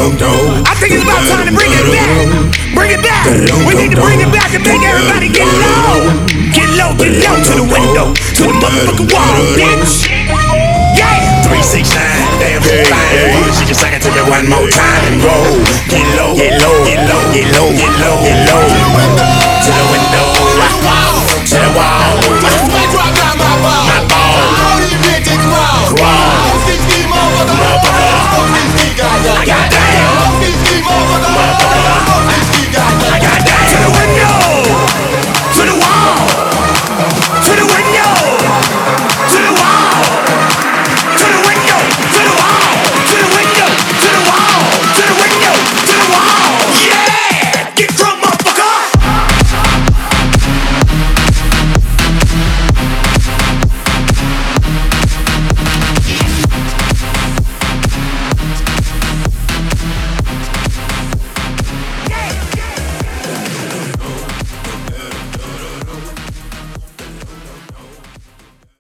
I think it's about time to bring it back. Bring it back. We need to bring it back and make everybody get low. Get low to the window, to the motherfucking wall, bitch. Yeah. 369, damn, she fine. She can sing it to me one more time and roll. Get low, get low, get low, get low, get low, get low.